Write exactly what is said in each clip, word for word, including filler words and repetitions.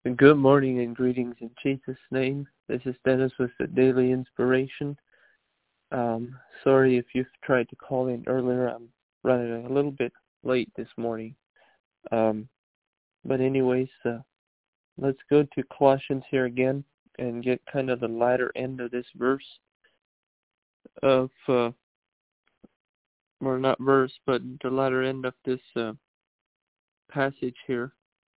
Good morning and greetings in Jesus' name. This is Dennis with the Daily Inspiration. Um, sorry if you've tried to call in earlier. I'm running a little bit late this morning. Um, but anyways, uh, let's go to Colossians here again and get kind of the latter end of this verse of, uh, or not verse, but the latter end of this uh, passage here.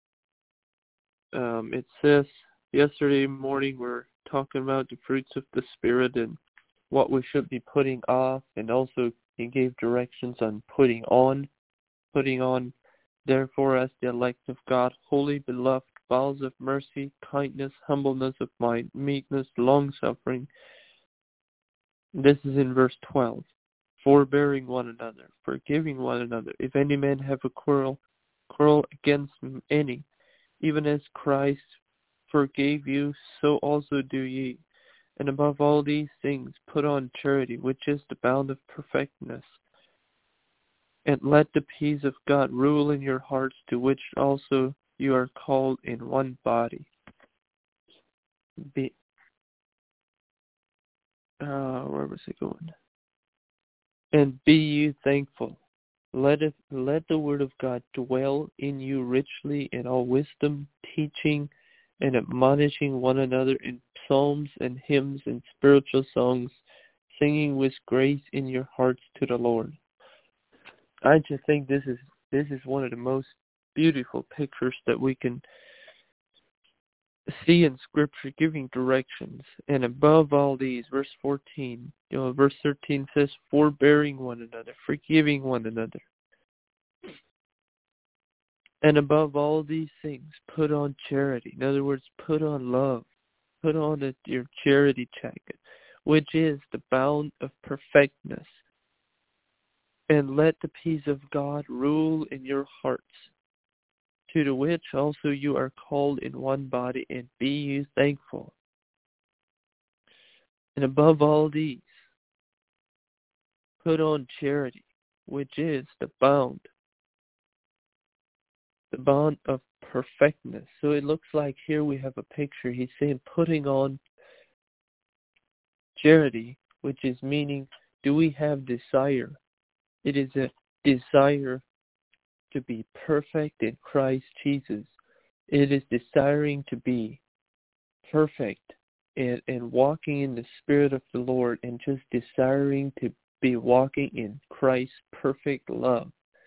Um, it says, yesterday morning we're talking about the fruits of the Spirit and what we should be putting off, and also he gave directions on putting on, putting on, therefore as the elect of God, holy, beloved, bowels of mercy, kindness, humbleness of mind, meekness, long-suffering. This is in verse twelve. Forbearing one another, forgiving one another, if any man have a quarrel, quarrel against any, even as Christ forgave you, so also do ye. And above all these things put on charity, which is the bound of perfectness. And let the peace of God rule in your hearts, to which also you are called in one body. Be, uh, where was it going? And be you thankful. Let it, let the word of God dwell in you richly in all wisdom, teaching and admonishing one another in psalms and hymns and spiritual songs, singing with grace in your hearts to the Lord. I just think this is this is one of the most beautiful pictures that we can see in Scripture, giving directions. And above all these, verse fourteen, you know, verse thirteen says, forbearing one another, forgiving one another. And above all these things, put on charity. In other words, put on love. Put on a, your charity jacket, which is the bound of perfectness. And let the peace of God rule in your hearts, to the which also you are called in one body, and be you thankful. And above all these, put on charity, which is the bound, the bond of perfectness. So it looks like here we have a picture. He's saying putting on charity, which is meaning, do we have desire? It is a desire to be perfect in Christ Jesus. It is desiring to be perfect and, and walking in the Spirit of the Lord, and just desiring to be walking in Christ's perfect love.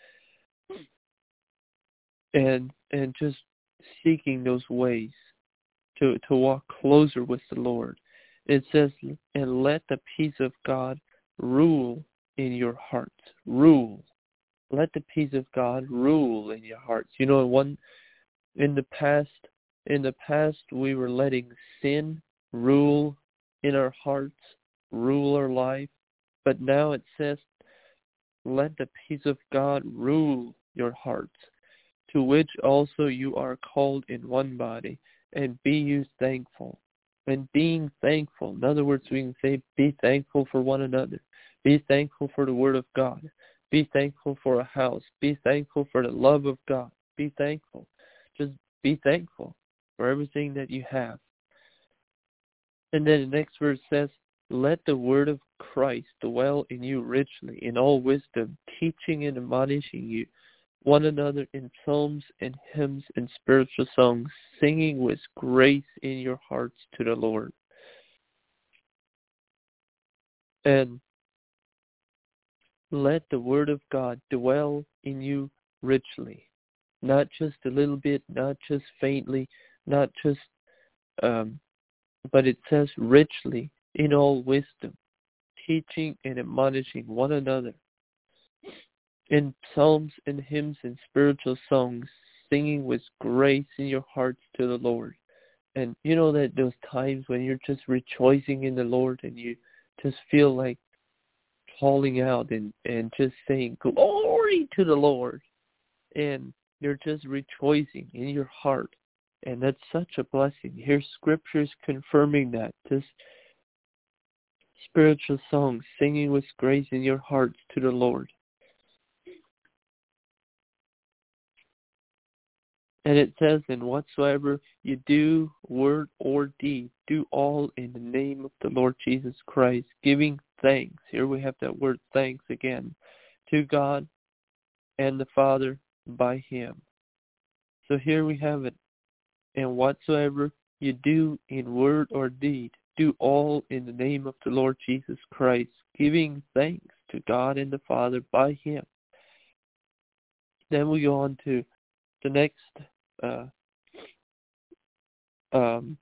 And and just seeking those ways to, to walk closer with the Lord. It says, and let the peace of God rule in your hearts. Rule. Let the peace of God rule in your hearts. You know, one in the past, in the past we were letting sin rule in our hearts, rule our life. But now it says, let the peace of God rule your hearts, to which also you are called in one body, and be you thankful. And being thankful, in other words, we can say, be thankful for one another. Be thankful for the Word of God. Be thankful for a house. Be thankful for the love of God. Be thankful. Just be thankful for everything that you have. And then the next verse says, let the word of Christ dwell in you richly, in all wisdom, teaching and admonishing you one another in psalms and hymns and spiritual songs, singing with grace in your hearts to the Lord. And let the word of God dwell in you richly, not just a little bit, not just faintly, not just, um, but it says richly in all wisdom, teaching and admonishing one another in psalms and hymns and spiritual songs, singing with grace in your hearts to the Lord. And you know that those times when you're just rejoicing in the Lord and you just feel like calling out and, and just saying, glory to the Lord. And you're just rejoicing in your heart. And that's such a blessing. Here's scriptures confirming that. Just spiritual songs, singing with grace in your hearts to the Lord. And it says, and whatsoever you do, word or deed, do all in the name of the Lord Jesus Christ, giving thanks. Here we have that word thanks again, to God and the Father by him. So here we have it. And whatsoever you do in word or deed, do all in the name of the Lord Jesus Christ, giving thanks to God and the Father by him. Then we go on to the next uh, um,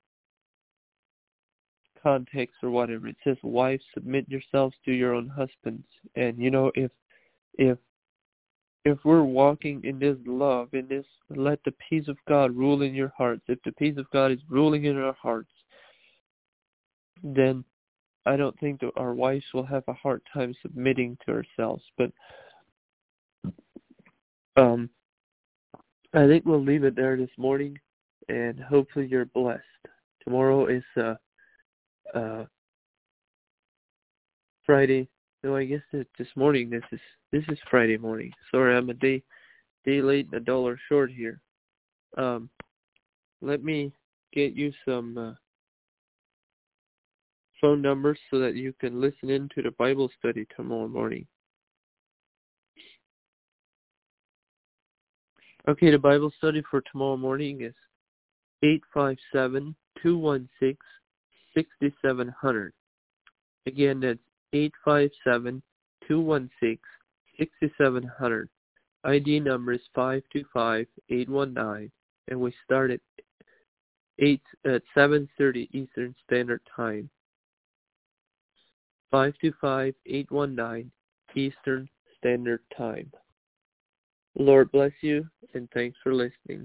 context or whatever. It says, wives, submit yourselves to your own husbands. And you know, if if if we're walking in this love, in this, let the peace of God rule in your hearts. If the peace of God is ruling in our hearts, then I don't think that our wives will have a hard time submitting to ourselves. But um, I think we'll leave it there this morning, and hopefully you're blessed. Tomorrow is uh, uh, Friday. No, I guess that this morning. This is this is Friday morning. Sorry, I'm a day day late and a dollar short here. Um, let me get you some uh, phone numbers so that you can listen in to the Bible study tomorrow morning. Okay, the Bible study for tomorrow morning is eight five seven, two one six, six seven zero zero. Again, that's eight five seven, two one six, six seven zero zero. I D number is five two five, eight one nine, and we start at eight at seven thirty Eastern Standard Time. five two five, eight one nine Eastern Standard Time. Lord bless you, and thanks for listening.